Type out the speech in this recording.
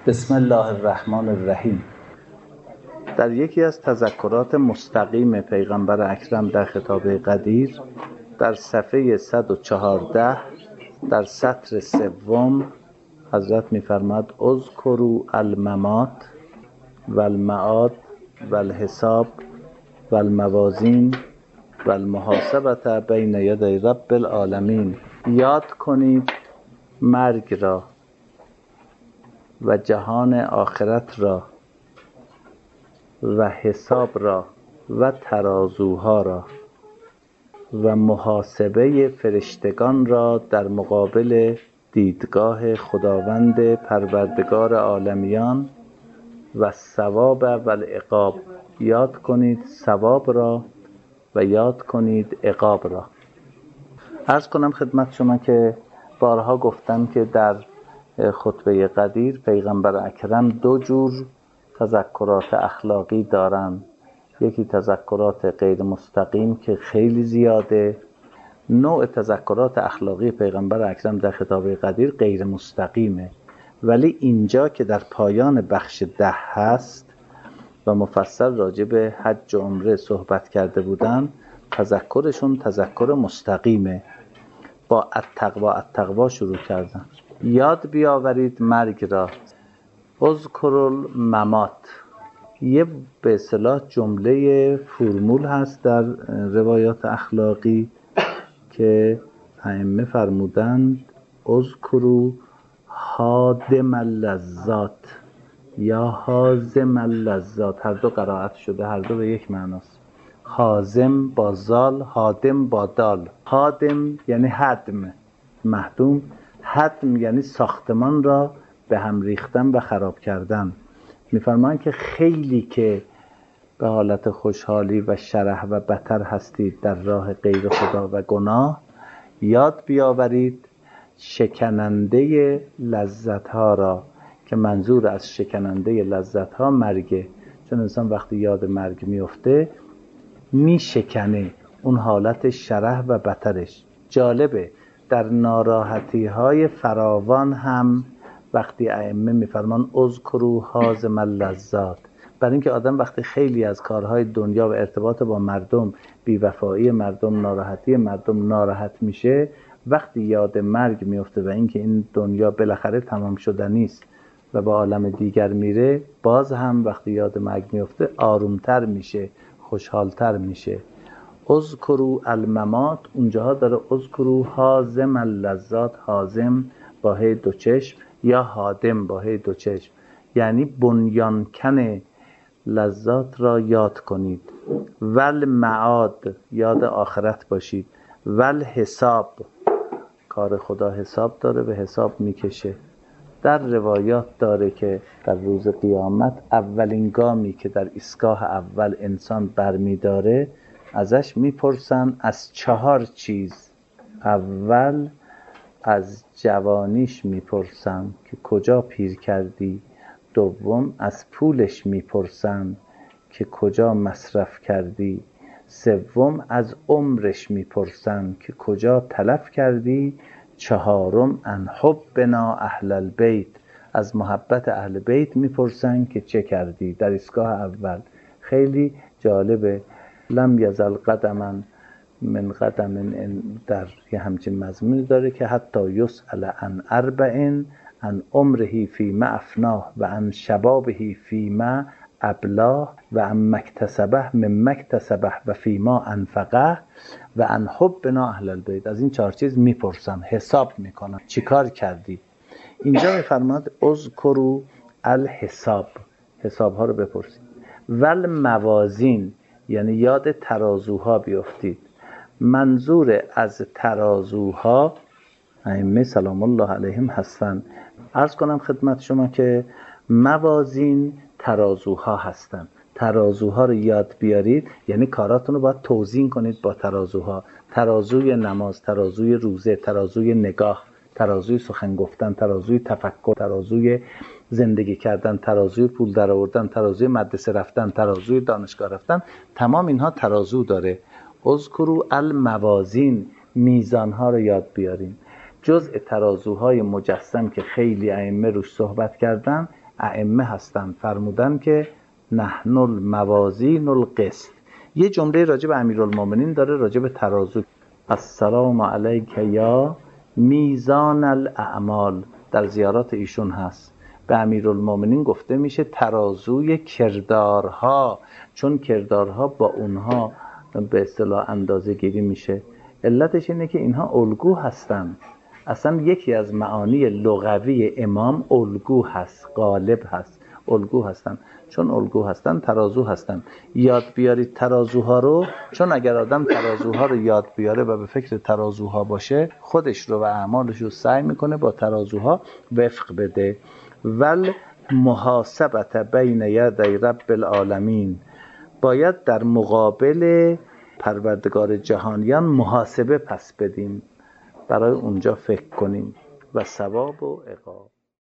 بسم الله الرحمن الرحیم. در یکی از تذکرات مستقیم پیغمبر اکرم در خطاب قدیر در صفحه 114 در سطر سوم حضرت می‌فرماد اذکروا الممات و المعاد و الحساب و الموازین و المحاسبة بین یدی رب العالمین. یاد کنید مرگ را و جهان آخرت را و حساب را و ترازوها را و محاسبه فرشتگان را در مقابل دیدگاه خداوند پروردگار عالمیان و ثواب و العقاب. یاد کنید ثواب را و یاد کنید عقاب را. عرض کنم خدمت شما که بارها گفتم که در خطبه قدیر پیغمبر اکرم دو جور تذکرات اخلاقی دارن. یکی تذکرات غیر مستقیم که خیلی زیاده. نوع تذکرات اخلاقی پیغمبر اکرم در خطاب قدیر غیر مستقیمه، ولی اینجا که در پایان بخش 10 هست و مفصل راجع به حج و عمره صحبت کرده بودن، تذکرشون تذکر مستقیمه. با التقوا شروع کردن. یاد بیاورید مرگ را. اذکروا الممات یه به اصطلاح جمله فرمول هست در روایات اخلاقی که ائمه فرمودند اذکروا هادم اللذات یا هازم اللذات. هر دو قرائت شده، هر دو به یک معناست. هازم با زال، هادم با دال. هادم یعنی هدم، مهدوم. هدم یعنی ساختمان را به هم ریختن و خراب کردن. می‌فرمایند که خیلی که به حالت خوشحالی و شرح و بطر هستید در راه غیر خدا و گناه، یاد بیاورید شکننده لذت‌ها را، که منظور از شکننده لذت‌ها مرگه. چون انسان وقتی یاد مرگ میفته میشکنه اون حالت شرح و بطرش. جالبه در ناراحتی‌های فراوان هم وقتی ائمه می‌فرمان اذکروا هازم اللذات، برای اینکه آدم وقتی خیلی از کارهای دنیا و ارتباط با مردم، بی‌وفایی مردم، ناراحتی مردم ناراحت میشه، وقتی یاد مرگ میفته و اینکه این دنیا بالاخره تمام شدنی است و به عالم دیگر میره، باز هم وقتی یاد مرگ میفته آرومتر میشه، خوشحالتر میشه. اذکروا الممات اونجاها داره اذکروا هازم اللذات، هازم با هی دو چشم یا هادم با هی دو چشم، یعنی بنیانکن لذات را یاد کنید. ول معاد یاد آخرت باشید. ول حساب کار خدا حساب داره و حساب میکشه. در روایات داره که در روز قیامت اولین گامی که در ایستگاه اول انسان برمیداره ازش میپرسن از 4 چیز. اول از جوانیش میپرسن که کجا پیر کردی. دوم از پولش میپرسن که کجا مصرف کردی. سوم از عمرش میپرسن که کجا تلف کردی. چهارم عن حبنا اهل البیت از محبت اهل بیت میپرسن که چه کردی در ایستگاه اول. خیلی جالبه. لم یزل قدما من قدم در یه همچین مضمونی داره که حتی یسأل عن 4 عن عمره فیما افناه و عن شبابه فیما ابلاه و عن مکتسبه من مکتسبه و فیما انفقه و عن حبنا اهل البیت. از این 4 چیز میپرسن، حساب میکنن چی کار کردی. اینجا میفرماد اذکروا الحساب، حساب ها رو بپرسید. ول موازین یعنی یاد ترازوها بیافتید. منظور از ترازوها ائمه سلام الله علیهم هستن. عرض کنم خدمت شما که موازین ترازوها هستن. ترازوها رو یاد بیارید، یعنی کاراتون رو باید توزین کنید با ترازوها. ترازوی نماز، ترازوی روزه، ترازوی نگاه، ترازوی سخن گفتن، ترازوی تفکر، ترازوی زندگی کردن، ترازوی پول در آوردن، ترازوی مدرسه رفتن، ترازوی دانشگاه رفتن. تمام اینها ترازو داره. اذکروا الموازین میزانها رو یاد بیاریم. جزء ترازوهای مجسم که خیلی ائمه روش صحبت کردن ائمه هستن فرمودن که نحن الموازین القسط. یه جمله راجع به امیرالمومنین داره راجع به ترازو. السلام علیک یا میزان الاعمال، در زیارات ایشون هست. به امیرالمومنین گفته میشه ترازوی کردارها، چون کردارها با اونها به اصطلاح اندازه گیری میشه. علتش اینه که اینها الگو هستن. اصلا یکی از معانی لغوی امام الگو هست، غالب هست. الگو هستن، چون الگو هستن ترازو هستن. یاد بیارید ترازوها رو، چون اگر آدم ترازوها رو یاد بیاره و به فکر ترازوها باشه، خودش رو و اعمالش رو سعی میکنه با ترازوها وفق بده. ول محاسبت بین یدی رب العالمین، باید در مقابل پروردگار جهانیان محاسبه پس بدیم، برای اونجا فکر کنیم و ثواب و عقاب.